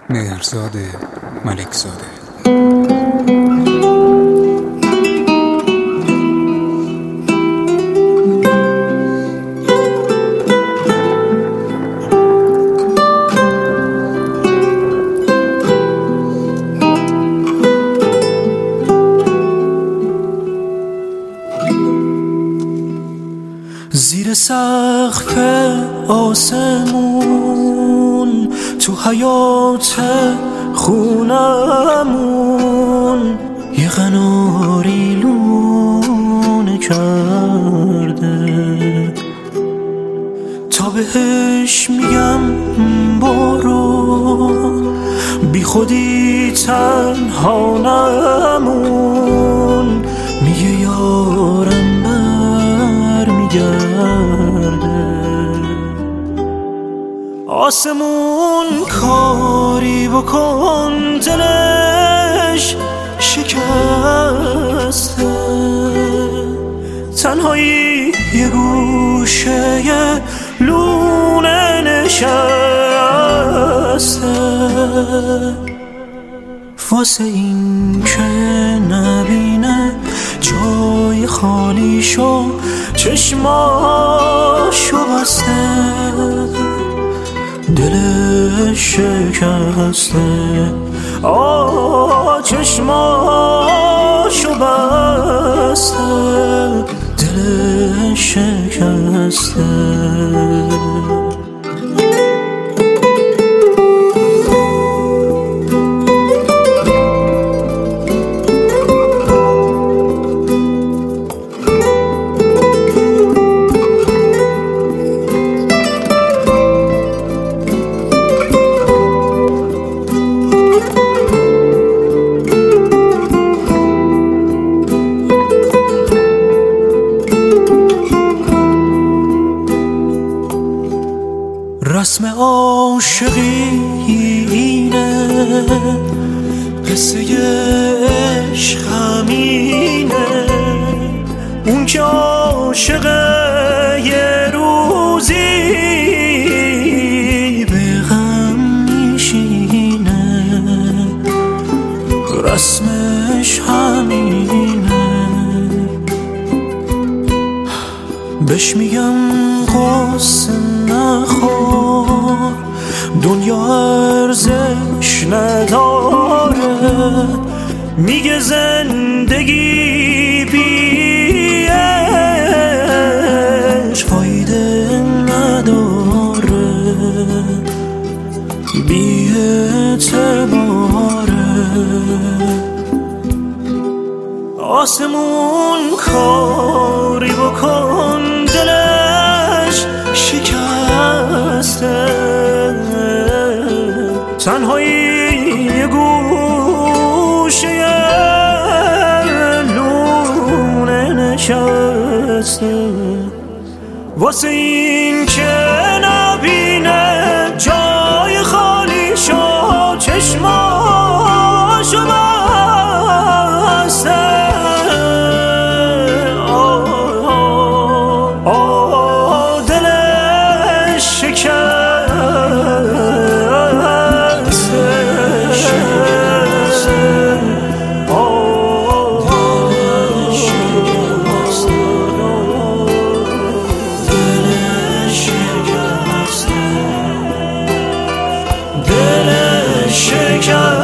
مهرزاد ملکزاده. زیر سقف آسمون تو حیات خونمون یه قناری لونه کرده، تا بهش میگم برو بی خودی تنها نمون، میگه یارم برمیگرده. آسمون کاری بکن دلش شکسته، تنهایی یه گوشه لونه نشسته، واسه این که نبینه جای خالیشو چشماشو بسته، دلش شکسته، چشماشو بسته، دلش شکسته. رسم عاشقی اینه، قصه عشق همینه، اون که عاشقه یه روزی به غم میشینه، رسمش همینه. بهش میگم قصه نخور، دنیا ارزش نداره، میگه زندگی بی عشق فایده نداره، بی اعتباره. آسمون کاری بکن دلش شکسته، تنهایی یه گوشه لونه نشسته، واسه این که نبینه جای خالیشو چشماشو بسته، دلش شکسته.